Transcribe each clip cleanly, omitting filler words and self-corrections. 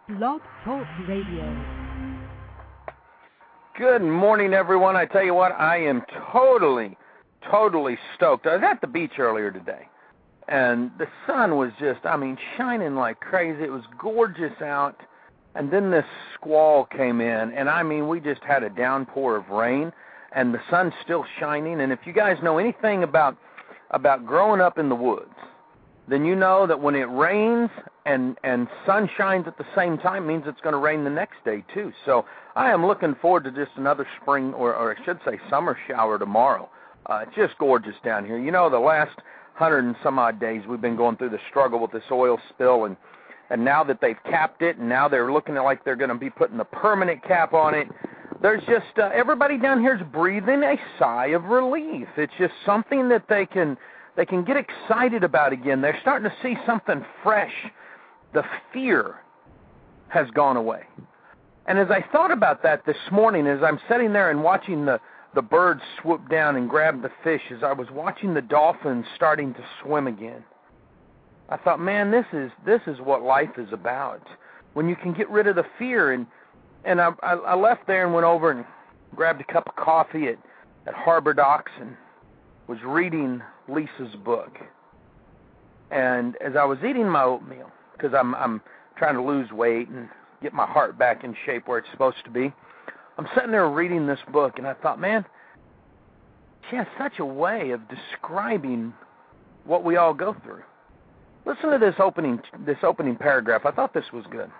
Blog Talk Radio. Good morning, everyone. I tell you what, I am totally stoked. I was at the beach earlier today, and the sun was just, shining like crazy. It was gorgeous out, and then this squall came in, and we just had a downpour of rain, and the sun's still shining. And if you guys know anything about growing up in the woods, then you know that when it rains and sun shines at the same time, it means it's going to rain the next day too. So I am looking forward to just another spring, or I should say summer shower tomorrow. It's just gorgeous down here. You know, the last 100 and some odd days we've been going through the struggle with this oil spill, and now that they've capped it, and now they're looking like they're going to be putting a permanent cap on it, there's just everybody down here is breathing a sigh of relief. It's just something that they can get excited about again. They're starting to see something fresh. The fear has gone away. And as I thought about that this morning, as I'm sitting there and watching the birds swoop down and grab the fish, as I was watching the dolphins starting to swim again, I thought, man, this is what life is about. When you can get rid of the fear. And I left there and went over and grabbed a cup of coffee at Harbor Docks and was reading Lisa's book. And as I was eating my oatmeal, because I'm trying to lose weight and get my heart back in shape where it's supposed to be, I'm sitting there reading this book, and I thought, man, she has such a way of describing what we all go through. Listen to this opening paragraph. I thought this was good.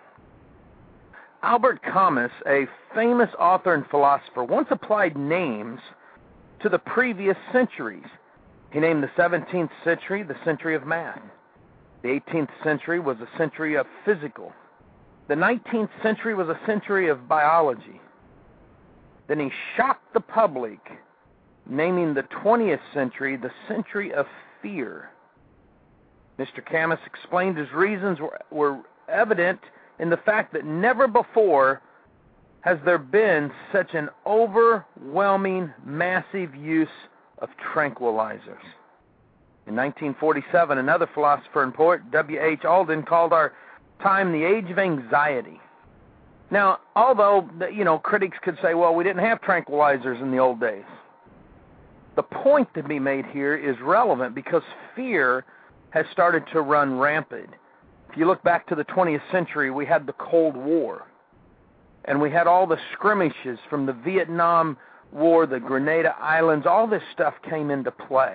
Albert Camus, a famous author and philosopher, once applied names to the previous centuries. He named the 17th century the century of math. The 18th century was a century of physical. The 19th century was a century of biology. Then he shocked the public, naming the 20th century the century of fear. Mr. Camus explained his reasons were evident in the fact that never before has there been such an overwhelming, massive use of tranquilizers. In 1947, another philosopher and poet, W.H. Auden, called our time the age of anxiety. Now, although, critics could say, well, we didn't have tranquilizers in the old days, the point to be made here is relevant because fear has started to run rampant. If you look back to the 20th century, we had the Cold War, and we had all the skirmishes from the Vietnam War, the Grenada Islands. All this stuff came into play.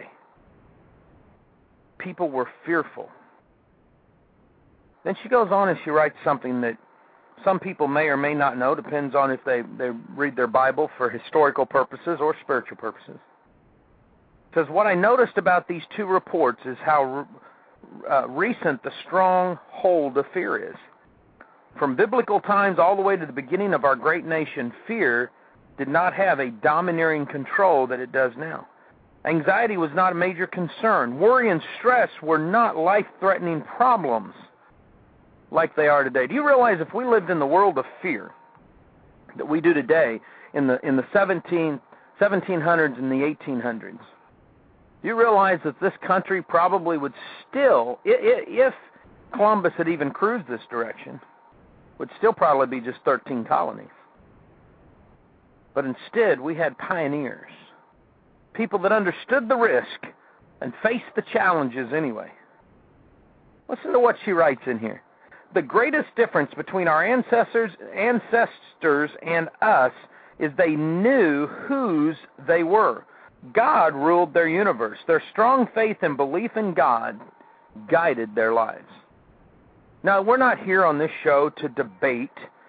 People were fearful. Then she goes on and she writes something that some people may or may not know, depends on if they read their Bible for historical purposes or spiritual purposes. It says, what I noticed about these two reports is how recent the strong hold of fear is. From biblical times all the way to the beginning of our great nation, fear did not have a domineering control that it does now. Anxiety was not a major concern. Worry and stress were not life-threatening problems like they are today. Do you realize if we lived in the world of fear that we do today in the 1700s and the 1800s, do you realize that this country probably would still, if Columbus had even cruised this direction, would still probably be just 13 colonies. But instead, we had pioneers, people that understood the risk and faced the challenges anyway. Listen to what she writes in here. The greatest difference between our ancestors and us is they knew whose they were. God ruled their universe. Their strong faith and belief in God guided their lives. Now, we're not here on this show to debate,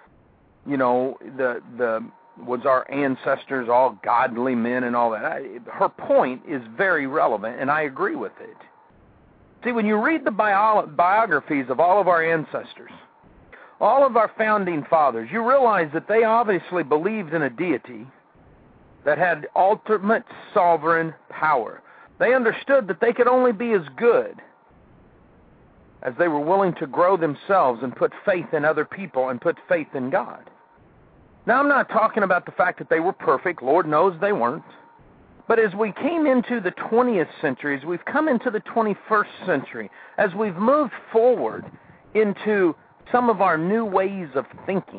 was our ancestors all godly men and all that. Her point is very relevant, and I agree with it. See, when you read the biographies of all of our ancestors, all of our founding fathers, you realize that they obviously believed in a deity that had ultimate sovereign power. They understood that they could only be as good as they were willing to grow themselves and put faith in other people and put faith in God. Now, I'm not talking about the fact that they were perfect. Lord knows they weren't. But as we came into the 20th century, as we've come into the 21st century, as we've moved forward into some of our new ways of thinking.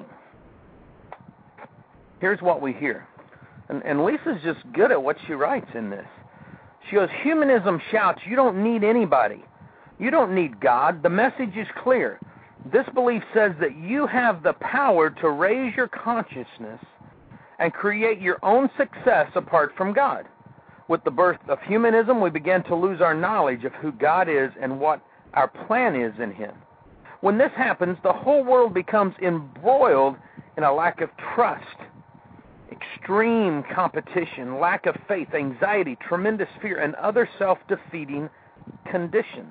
Here's what we hear. And Lisa's just good at what she writes in this. She goes, humanism shouts, you don't need anybody. You don't need God. The message is clear. This belief says that you have the power to raise your consciousness and create your own success apart from God. With the birth of humanism, we began to lose our knowledge of who God is and what our plan is in Him. When this happens, the whole world becomes embroiled in a lack of trust, extreme competition, lack of faith, anxiety, tremendous fear, and other self-defeating conditions.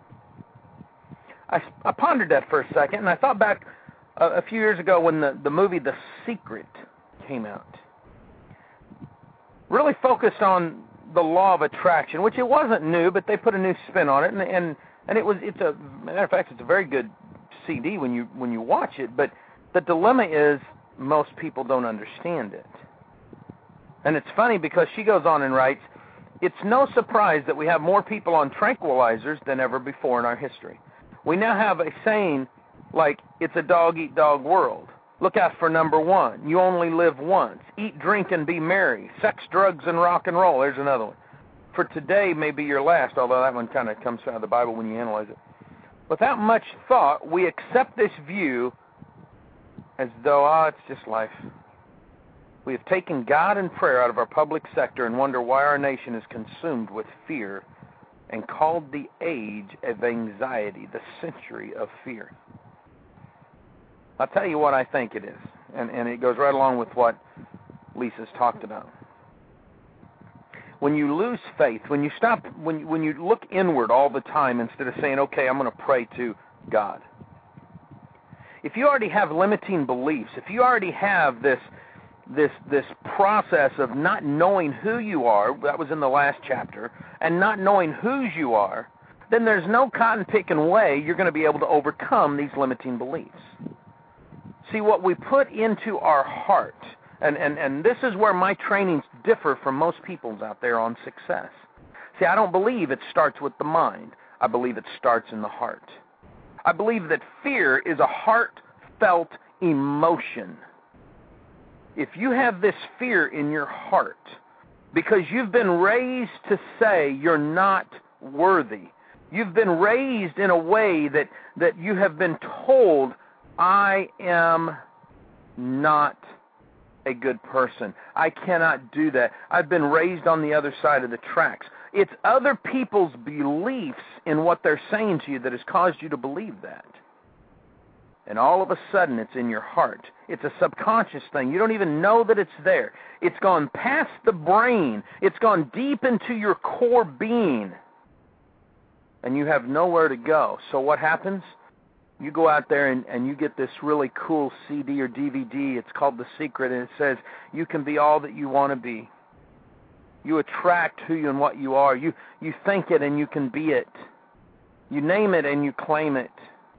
I pondered that for a second, and I thought back a few years ago when the movie The Secret came out. Really focused on the law of attraction, which it wasn't new, but they put a new spin on it, and it's a matter of fact, it's a very good CD when you watch it. But the dilemma is most people don't understand it, and it's funny because she goes on and writes, it's no surprise that we have more people on tranquilizers than ever before in our history. We now have a saying like, it's a dog-eat-dog world. Look out for number one. You only live once. Eat, drink, and be merry. Sex, drugs, and rock and roll. There's another one. For today may be your last, although that one kind of comes out of the Bible when you analyze it. Without much thought, we accept this view as though, it's just life. We have taken God and prayer out of our public sector and wonder why our nation is consumed with fear and called the age of anxiety, the century of fear. I'll tell you what I think it is, and it goes right along with what Lisa's talked about. When you lose faith, when you look inward all the time instead of saying, okay, I'm going to pray to God. If you already have limiting beliefs, if you already have this process of not knowing who you are, that was in the last chapter, and not knowing whose you are, then there's no cotton-picking way you're going to be able to overcome these limiting beliefs. See, what we put into our heart, and this is where my trainings differ from most people's out there on success. See, I don't believe it starts with the mind. I believe it starts in the heart. I believe that fear is a heartfelt emotion. If you have this fear in your heart because you've been raised to say you're not worthy, you've been raised in a way that you have been told, I am not a good person. I cannot do that. I've been raised on the other side of the tracks. It's other people's beliefs in what they're saying to you that has caused you to believe that. And all of a sudden, it's in your heart. It's a subconscious thing. You don't even know that it's there. It's gone past the brain. It's gone deep into your core being. And you have nowhere to go. So what happens? You go out there and you get this really cool CD or DVD. It's called The Secret, and it says you can be all that you want to be. You attract who you and what you are. You think it and you can be it. You name it and you claim it.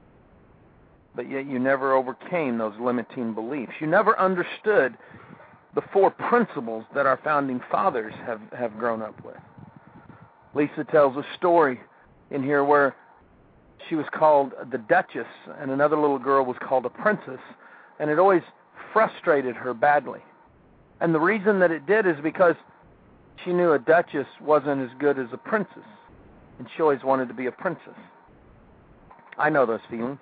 But yet you never overcame those limiting beliefs. You never understood the 4 principles that our founding fathers have grown up with. Lisa tells a story in here where she was called the Duchess and another little girl was called a princess, and it always frustrated her badly. And the reason that it did is because she knew a duchess wasn't as good as a princess, and she always wanted to be a princess. I know those feelings.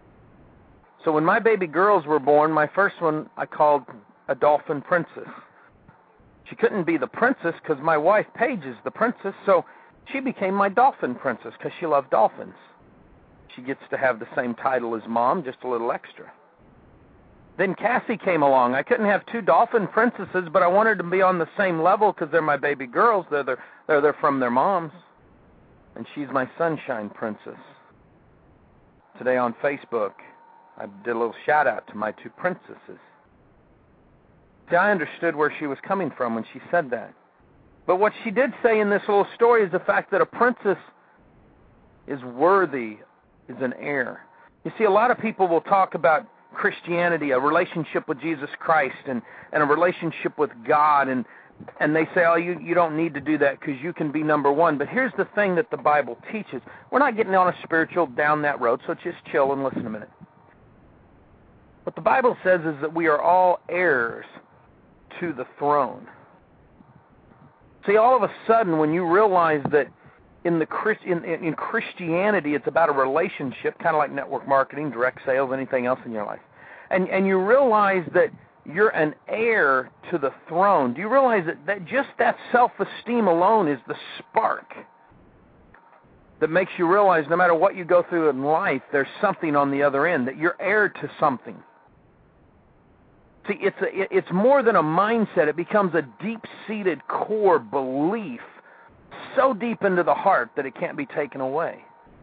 So when my baby girls were born, my first one I called a dolphin princess. She couldn't be the princess because my wife, Paige, is the princess, so she became my dolphin princess because she loved dolphins. She gets to have the same title as Mom, just a little extra. Then Cassie came along. I couldn't have 2 dolphin princesses, but I wanted them to be on the same level because they're my baby girls. They're from their moms. And she's my sunshine princess. Today on Facebook, I did a little shout-out to my 2 princesses. See, I understood where she was coming from when she said that. But what she did say in this little story is the fact that a princess is worthy, is an heir. You see, a lot of people will talk about Christianity, a relationship with Jesus Christ, and a relationship with God, and they say, oh, you don't need to do that because you can be number one. But here's the thing that the Bible teaches. We're not getting on a spiritual down that road, so just chill and listen a minute. What the Bible says is that we are all heirs to the throne. See, all of a sudden, when you realize that in Christianity, it's about a relationship, kind of like network marketing, direct sales, anything else in your life, and you realize that you're an heir to the throne. Do you realize that just that self-esteem alone is the spark that makes you realize no matter what you go through in life, there's something on the other end, that you're heir to something. See, it's more than a mindset. It becomes a deep-seated core belief so deep into the heart that it can't be taken away.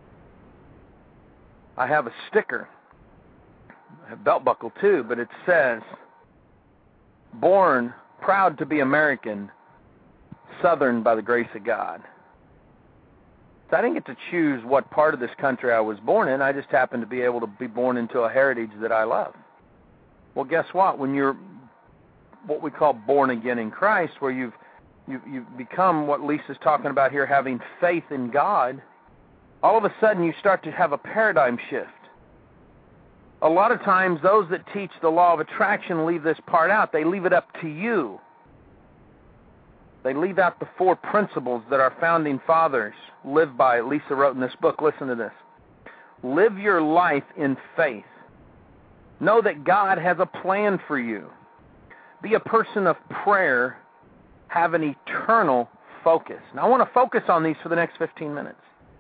I have a sticker. I have a belt buckle too, but it says, "Born proud to be American, Southern by the grace of God." So I didn't get to choose what part of this country I was born in. I just happened to be able to be born into a heritage that I love. Well, guess what? When you're what we call born again in Christ, where you've become what Lisa's talking about here, having faith in God, all of a sudden you start to have a paradigm shift. A lot of times those that teach the law of attraction leave this part out. They leave it up to you. They leave out the 4 principles that our founding fathers lived by. Lisa wrote in this book. Listen to this. Live your life in faith. Know that God has a plan for you. Be a person of prayer. Have an eternal focus. Now, I want to focus on these for the next 15 minutes.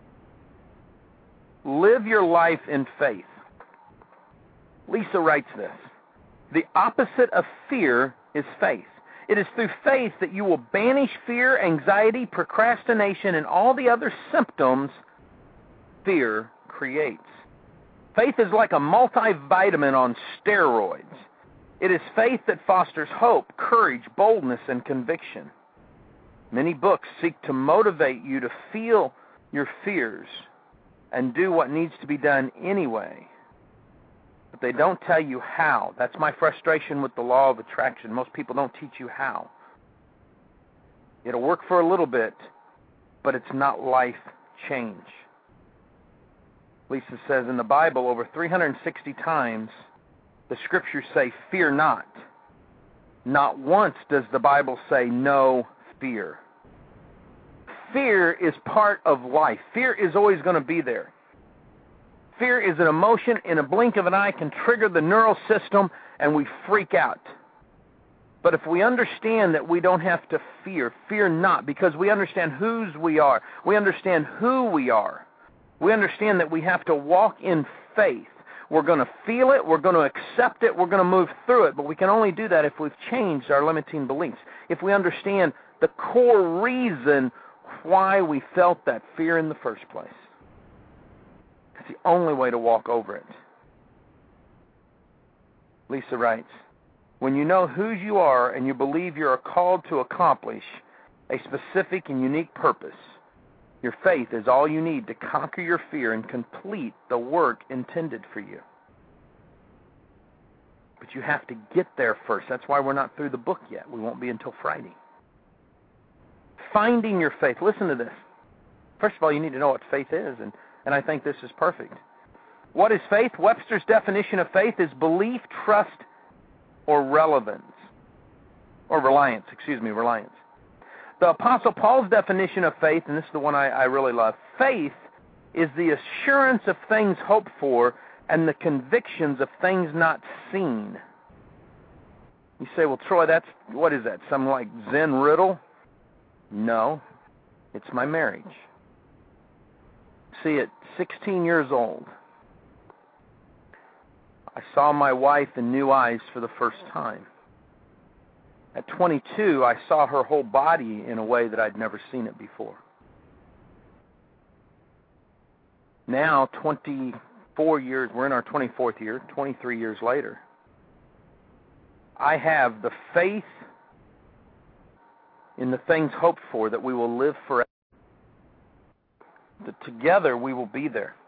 Live your life in faith. Lisa writes this. The opposite of fear is faith. It is through faith that you will banish fear, anxiety, procrastination, and all the other symptoms fear creates. Faith is like a multivitamin on steroids. It is faith that fosters hope, courage, boldness, and conviction. Many books seek to motivate you to feel your fears and do what needs to be done anyway. But they don't tell you how. That's my frustration with the law of attraction. Most people don't teach you how. It'll work for a little bit, but it's not life change. Lisa says in the Bible, over 360 times, the scriptures say, fear not. Not once does the Bible say no fear. Fear is part of life. Fear is always going to be there. Fear is an emotion, in a blink of an eye, can trigger the neural system, and we freak out. But if we understand that we don't have to fear not, because we understand whose we are. We understand who we are. We understand that we have to walk in faith. We're going to feel it. We're going to accept it. We're going to move through it. But we can only do that if we've changed our limiting beliefs, if we understand the core reason why we felt that fear in the first place. It's the only way to walk over it. Lisa writes, when you know whose you are and you believe you are called to accomplish a specific and unique purpose, your faith is all you need to conquer your fear and complete the work intended for you. But you have to get there first. That's why we're not through the book yet. We won't be until Friday. Finding your faith. Listen to this. First of all, you need to know what faith is, and I think this is perfect. What is faith? Webster's definition of faith is belief, trust, or relevance. Or reliance, reliance. The Apostle Paul's definition of faith, and this is the one I really love, faith is the assurance of things hoped for and the convictions of things not seen. You say, well, Troy, what is that, some like Zen riddle? No, it's my marriage. See, at 16 years old, I saw my wife in new eyes for the first time. At 22, I saw her whole body in a way that I'd never seen it before. Now, 24 years, we're in our 24th year, 23 years later, I have the faith in the things hoped for that we will live forever. That together we will be there.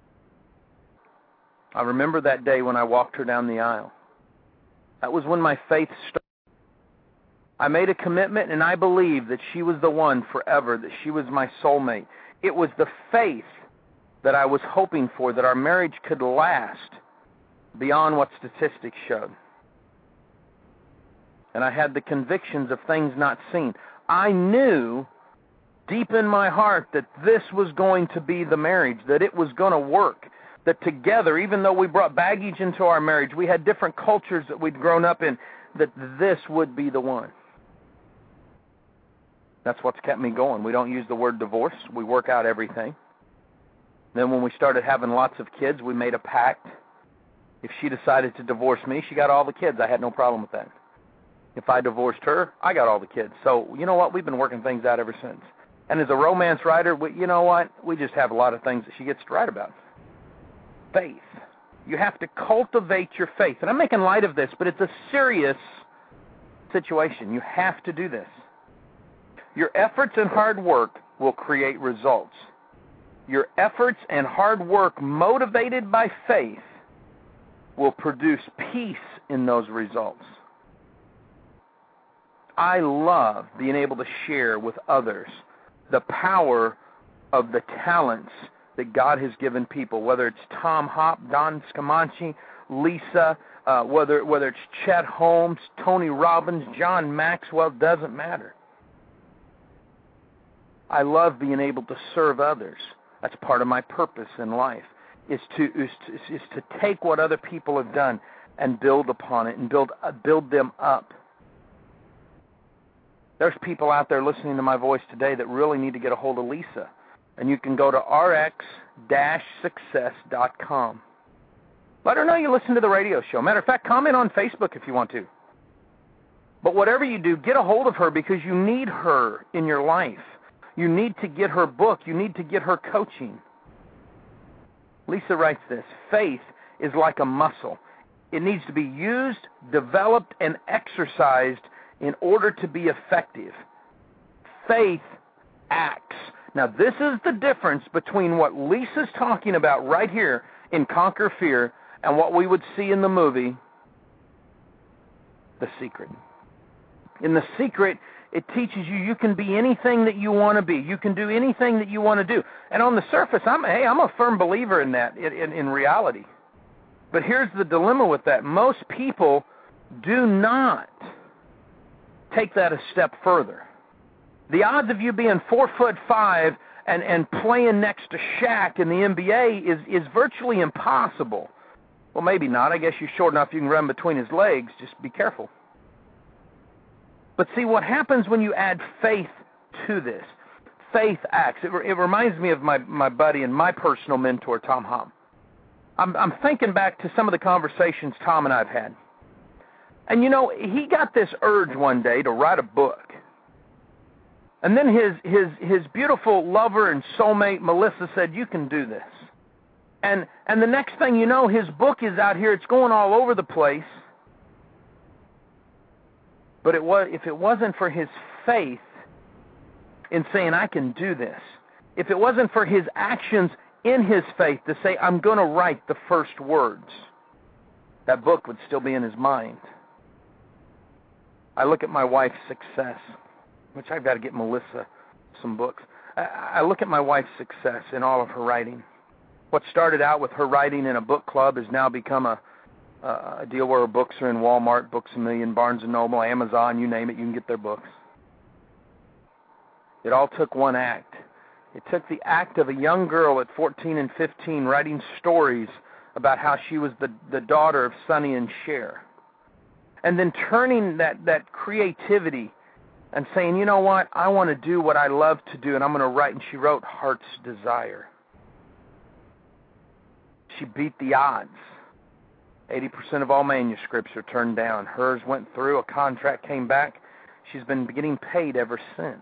I remember that day when I walked her down the aisle. That was when my faith started. I made a commitment, and I believed that she was the one forever, that she was my soulmate. It was the faith that I was hoping for, that our marriage could last, beyond what statistics showed. And I had the convictions of things not seen. I knew deep in my heart that this was going to be the marriage, that it was going to work, that together, even though we brought baggage into our marriage, we had different cultures that we'd grown up in, that this would be the one. That's what's kept me going. We don't use the word divorce. We work out everything. Then when we started having lots of kids, we made a pact. If she decided to divorce me, she got all the kids. I had no problem with that. If I divorced her, I got all the kids. So, you know what? We've been working things out ever since. And as a romance writer, you know what? We just have a lot of things that she gets to write about. Faith. You have to cultivate your faith. And I'm making light of this, but it's a serious situation. You have to do this. Your efforts and hard work will create results. Your efforts and hard work motivated by faith will produce peace in those results. I love being able to share with others the power of the talents that God has given people, whether it's Tom Hopp, Don Scamanci, Lisa, whether it's Chet Holmes, Tony Robbins, John Maxwell, doesn't matter. I love being able to serve others. That's part of my purpose in life, is to take what other people have done and build upon it and build them up. There's people out there listening to my voice today that really need to get a hold of Lisa. And you can go to rx-success.com. Let her know you listen to the radio show. Matter of fact, comment on Facebook if you want to. But whatever you do, get a hold of her because you need her in your life. You need to get her book. You need to get her coaching. Lisa writes this: faith is like a muscle. It needs to be used, developed, and exercised in order to be effective. Faith acts. Now, this is the difference between what Lisa's talking about right here in Conquer Fear and what we would see in the movie, The Secret. In The Secret, it teaches you can be anything that you want to be. You can do anything that you want to do. And on the surface, I'm a firm believer in that, in reality. But here's the dilemma with that. Most people do not take that a step further. The odds of you being 4'5" and playing next to Shaq in the NBA is virtually impossible. Well, maybe not. I guess you're short enough you can run between his legs. Just be careful. But see, what happens when you add faith to this? Faith acts. It reminds me of my buddy and my personal mentor, Tom Hopp. I'm thinking back to some of the conversations Tom and I have had. And, you know, he got this urge one day to write a book. And then his beautiful lover and soulmate, Melissa, said, you can do this. And the next thing you know, his book is out here. It's going all over the place. But if it wasn't for his faith in saying, I can do this, if it wasn't for his actions in his faith to say, I'm going to write the first words, that book would still be in his mind. I look at my wife's success, which I've got to get Melissa some books. I look at my wife's success in all of her writing. What started out with her writing in a book club has now become a deal where her books are in Walmart, Books A Million, Barnes & Noble, Amazon, you name it, you can get their books. It all took one act. It took the act of a young girl at 14 and 15 writing stories about how she was the daughter of Sonny and Cher. And then turning that creativity and saying, you know what, I want to do what I love to do, and I'm going to write. And she wrote Heart's Desire. She beat the odds. 80% of all manuscripts are turned down. Hers went through, a contract came back. She's been getting paid ever since.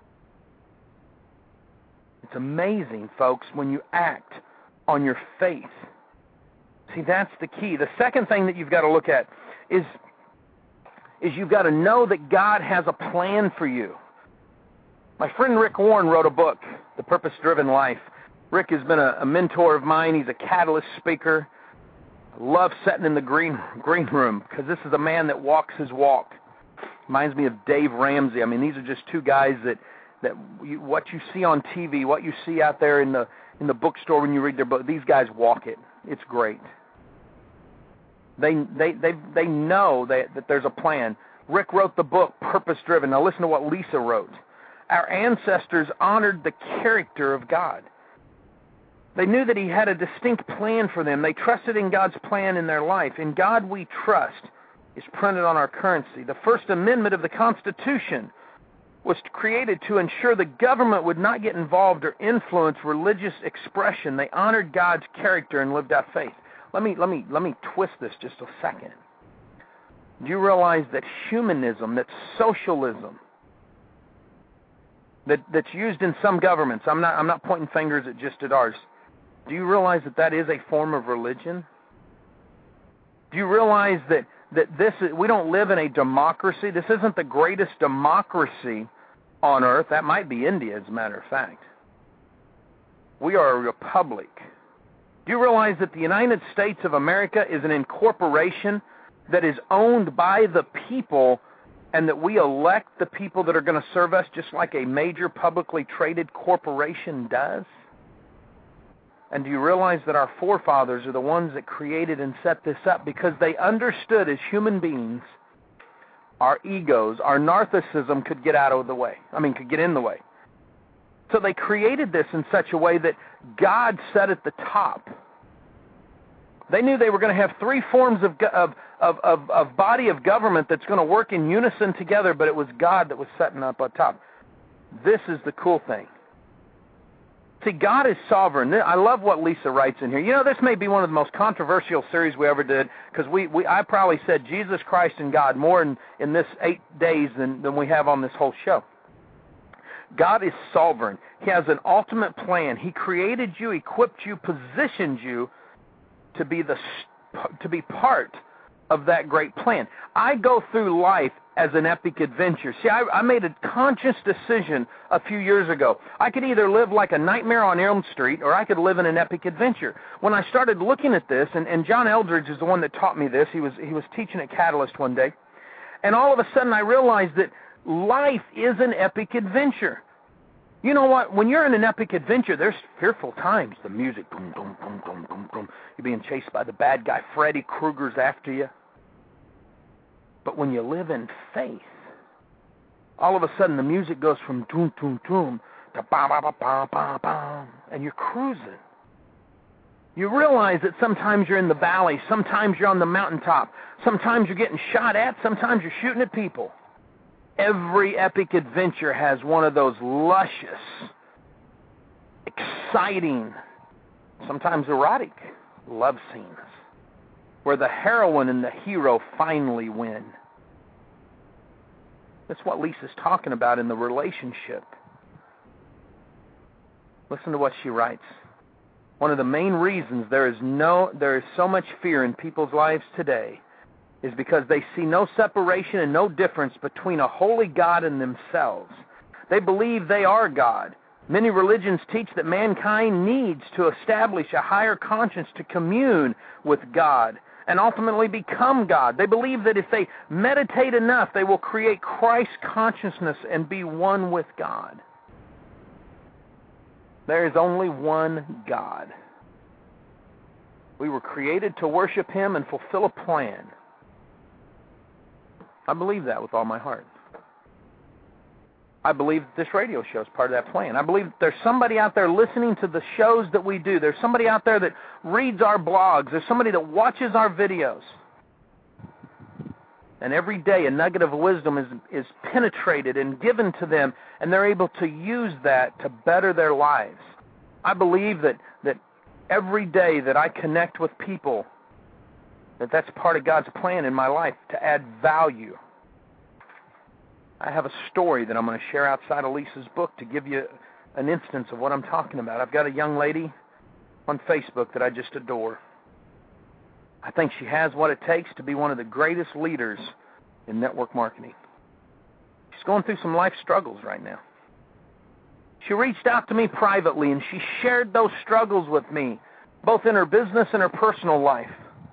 It's amazing, folks, when you act on your faith. See, that's the key. The second thing that you've got to look at is you've got to know that God has a plan for you. My friend Rick Warren wrote a book, The Purpose-Driven Life. Rick has been a mentor of mine. He's a catalyst speaker. I love sitting in the green room because this is a man that walks his walk. Reminds me of Dave Ramsey. I mean, these are just two guys that what you see on TV, what you see out there in the bookstore when you read their book, these guys walk it. It's great. They know that there's a plan. Rick wrote the book, Purpose Driven. Now listen to what Lisa wrote. Our ancestors honored the character of God. They knew that He had a distinct plan for them. They trusted in God's plan in their life. In God we trust is printed on our currency. The First Amendment of the Constitution was created to ensure the government would not get involved or influence religious expression. They honored God's character and lived out faith. Let me twist this just a second. Do you realize that humanism, that socialism, that's used in some governments, I'm not pointing fingers at ours. Do you realize that is a form of religion? Do you realize that we don't live in a democracy? This isn't the greatest democracy on earth. That might be India, as a matter of fact. We are a republic. Do you realize that the United States of America is an incorporation that is owned by the people, and that we elect the people that are going to serve us just like a major publicly traded corporation does? And do you realize that our forefathers are the ones that created and set this up because they understood as human beings our egos, our narcissism could get could get in the way. So they created this in such a way that God sat at the top. They knew they were going to have three forms of body of government that's going to work in unison together, but it was God that was setting up on top. This is the cool thing. See, God is sovereign. I love what Lisa writes in here. You know, this may be one of the most controversial series we ever did, because I probably said Jesus Christ and God more in this 8 days than we have on this whole show. God is sovereign. He has an ultimate plan. He created you, equipped you, positioned you to be part of that great plan. I go through life as an epic adventure. See, I made a conscious decision a few years ago. I could either live like a nightmare on Elm Street, or I could live in an epic adventure. When I started looking at this, and John Eldridge is the one that taught me this. He was teaching at Catalyst one day, and all of a sudden I realized that life is an epic adventure. You know what? When you're in an epic adventure, there's fearful times. The music, boom, boom, boom, boom, boom, boom. You're being chased by the bad guy. Freddy Krueger's after you. But when you live in faith, all of a sudden the music goes from doom, doom, doom to ba, ba, ba, ba, ba, ba, and you're cruising. You realize that sometimes you're in the valley, sometimes you're on the mountaintop, sometimes you're getting shot at, sometimes you're shooting at people. Every epic adventure has one of those luscious, exciting, sometimes erotic love scenes where the heroine and the hero finally win. That's what Lisa's talking about in the relationship. Listen to what she writes. One of the main reasons there is so much fear in people's lives today is because they see no separation and no difference between a holy God and themselves. They believe they are God. Many religions teach that mankind needs to establish a higher conscience to commune with God and ultimately become God. They believe that if they meditate enough, they will create Christ consciousness and be one with God. There is only one God. We were created to worship Him and fulfill a plan. I believe that with all my heart. I believe that this radio show is part of that plan. I believe that there's somebody out there listening to the shows that we do. There's somebody out there that reads our blogs. There's somebody that watches our videos. And every day a nugget of wisdom is penetrated and given to them, and they're able to use that to better their lives. I believe that every day that I connect with people, that's part of God's plan in my life to add value. I have a story that I'm going to share outside of Lisa's book to give you an instance of what I'm talking about. I've got a young lady on Facebook that I just adore. I think she has what it takes to be one of the greatest leaders in network marketing. She's going through some life struggles right now. She reached out to me privately, and she shared those struggles with me, both in her business and her personal life.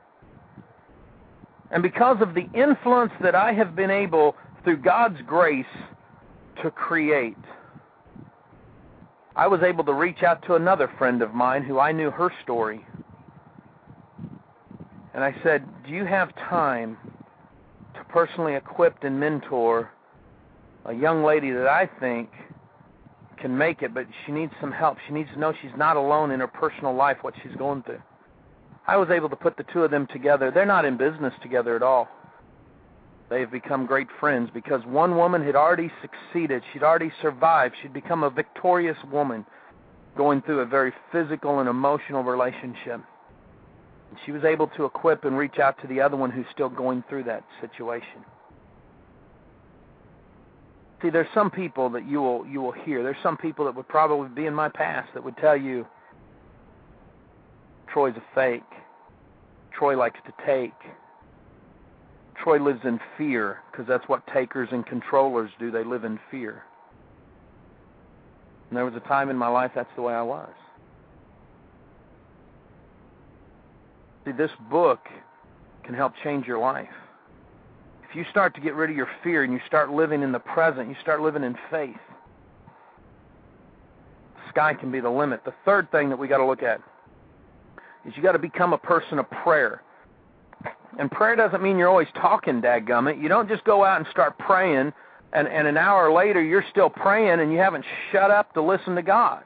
And because of the influence that I have been able, through God's grace, to create, I was able to reach out to another friend of mine who I knew her story. And I said, do you have time to personally equip and mentor a young lady that I think can make it, but she needs some help. She needs to know she's not alone in her personal life, what she's going through. I was able to put the two of them together. They're not in business together at all. They've become great friends because one woman had already succeeded. She'd already survived. She'd become a victorious woman going through a very physical and emotional relationship. And she was able to equip and reach out to the other one who's still going through that situation. See, there's some people that you will hear. There's some people that would probably be in my past that would tell you, Troy's a fake. Troy likes to take. Troy lives in fear, because that's what takers and controllers do. They live in fear. And there was a time in my life that's the way I was. See, this book can help change your life. If you start to get rid of your fear and you start living in the present, you start living in faith, the sky can be the limit. The third thing that we got to look at is you got to become a person of prayer. And prayer doesn't mean you're always talking, dadgummit. You don't just go out and start praying, and an hour later you're still praying and you haven't shut up to listen to God.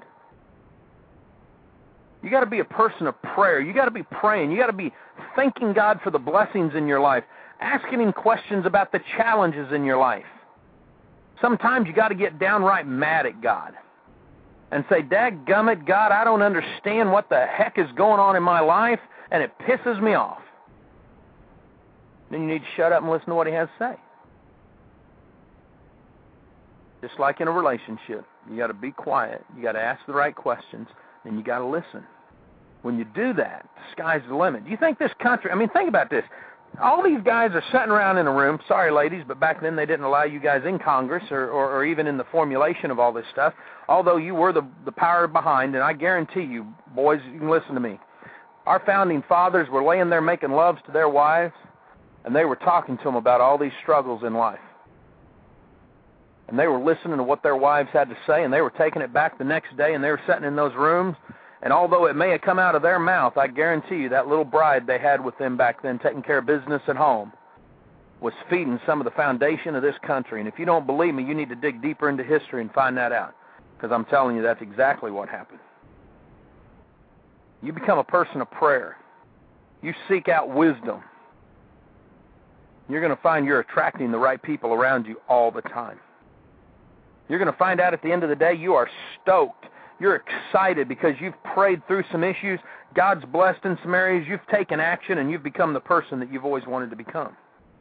You got to be a person of prayer. You got to be praying. You got to be thanking God for the blessings in your life, asking Him questions about the challenges in your life. Sometimes you got to get downright mad at God and say, dadgummit, God, I don't understand what the heck is going on in my life, and it pisses me off. Then you need to shut up and listen to what He has to say. Just like in a relationship, you got to be quiet. You got to ask the right questions, and you got to listen. When you do that, the sky's the limit. Do you think this country, think about this. All these guys are sitting around in a room. Sorry, ladies, but back then they didn't allow you guys in Congress or even in the formulation of all this stuff, although you were the power behind, and I guarantee you, boys, you can listen to me. Our founding fathers were laying there making loves to their wives, and they were talking to them about all these struggles in life. And they were listening to what their wives had to say, and they were taking it back the next day, and they were sitting in those rooms. And although it may have come out of their mouth, I guarantee you that little bride they had with them back then, taking care of business at home, was feeding some of the foundation of this country. And if you don't believe me, you need to dig deeper into history and find that out, because I'm telling you that's exactly what happened. You become a person of prayer. You seek out wisdom. You're going to find you're attracting the right people around you all the time. You're going to find out at the end of the day you are stoked. You're excited because you've prayed through some issues. God's blessed in some areas. You've taken action, and you've become the person that you've always wanted to become.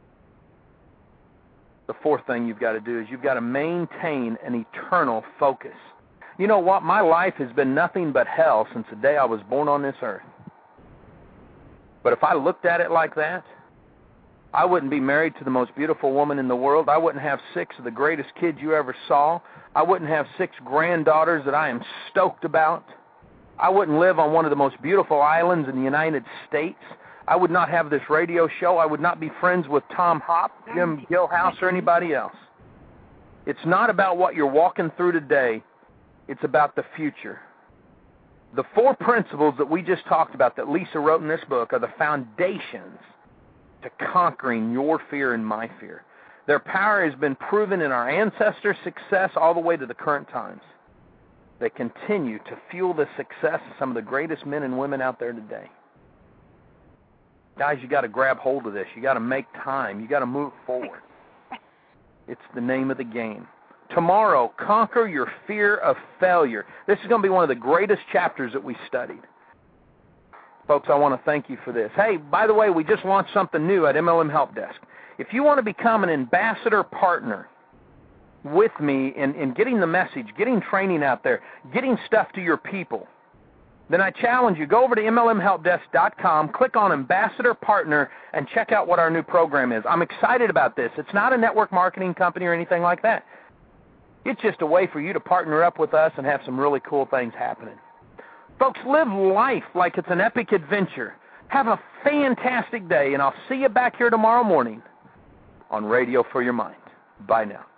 The fourth thing you've got to do is you've got to maintain an eternal focus. You know what? My life has been nothing but hell since the day I was born on this earth. But if I looked at it like that, I wouldn't be married to the most beautiful woman in the world. I wouldn't have 6 of the greatest kids you ever saw. I wouldn't have 6 granddaughters that I am stoked about. I wouldn't live on one of the most beautiful islands in the United States. I would not have this radio show. I would not be friends with Tom Hopp, Jim Gilhouse, or anybody else. It's not about what you're walking through today. It's about the future. The 4 principles that we just talked about that Lisa wrote in this book are the foundations to conquering your fear and my fear. Their power has been proven in our ancestors' success all the way to the current times. They continue to fuel the success of some of the greatest men and women out there today. Guys, you got to grab hold of this. You got to make time. You got to move forward. It's the name of the game. Tomorrow, conquer your fear of failure. This is going to be one of the greatest chapters that we studied. Folks, I want to thank you for this. Hey, by the way, we just launched something new at MLM Help Desk. If you want to become an ambassador partner with me in getting the message, getting training out there, getting stuff to your people, then I challenge you, go over to MLMHelpDesk.com, click on Ambassador Partner, and check out what our new program is. I'm excited about this. It's not a network marketing company or anything like that. It's just a way for you to partner up with us and have some really cool things happening. Folks, live life like it's an epic adventure. Have a fantastic day, and I'll see you back here tomorrow morning on Radio for Your Mind. Bye now.